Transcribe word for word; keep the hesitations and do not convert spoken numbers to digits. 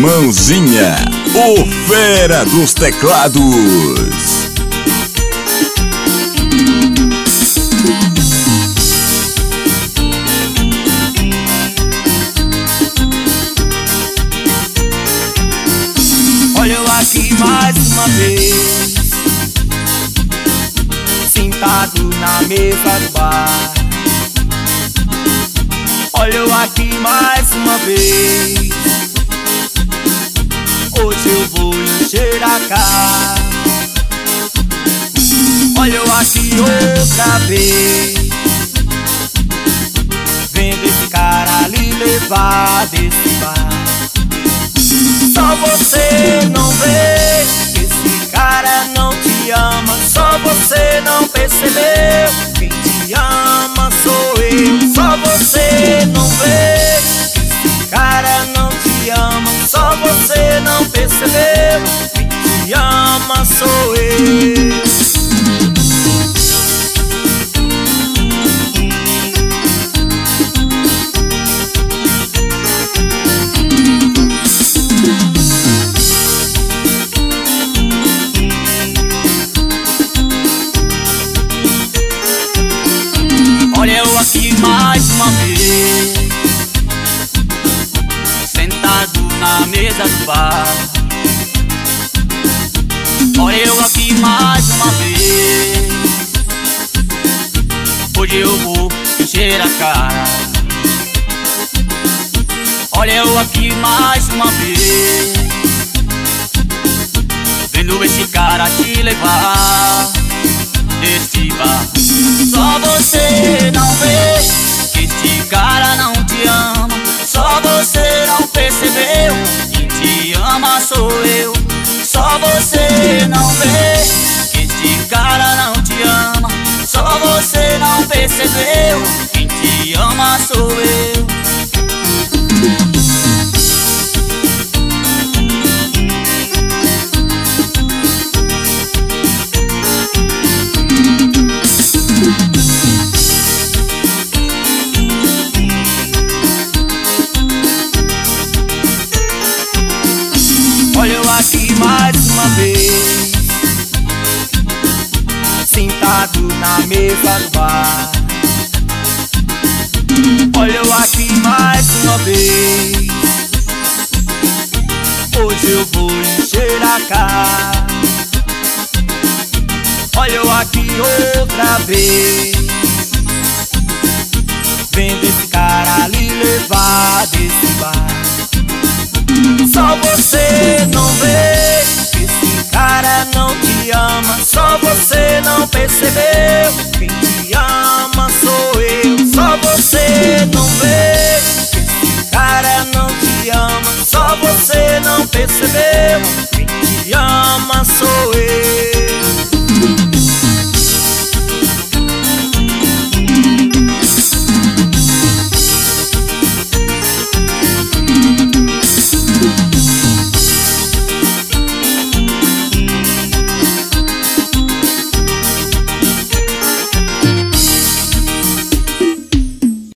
Mãozinha, o fera dos teclados. Olha eu aqui mais uma vez, sentado na mesa do bar. Olha eu aqui mais uma vez, hoje eu vou encher a cara. Olha eu aqui outra vez, vendo esse cara ali levar desse bar. Só você não vê que esse cara não te ama. Só você não percebeu, quem te ama sou eu. Só você não vê que esse cara não te ama. Só você não percebeu, quem te ama sou eu. Olha eu aqui mais uma vez, sentado na mesa do bar. Olha eu aqui mais uma vez, hoje eu vou encher a cara. Olha eu aqui mais uma vez, vendo esse cara te levar deste bar. Só você não vê que este cara não te ama. Só você não percebeu, quem te ama sou eu. Só você não vê que este cara não te ama. Só você não percebeu, quem te ama sou eu. Olha eu aqui mais uma vez, sentado na mesa do bar. Olha eu aqui mais uma vez, hoje eu vou encher a cara. Olha eu aqui outra vez, vendo esse cara ali levar desse bar. Só você não vê que esse cara não te ama. Só você não percebeu, quem te ama sou eu. Só você não vê que esse cara não te ama. Só você não percebeu, quem te ama sou eu.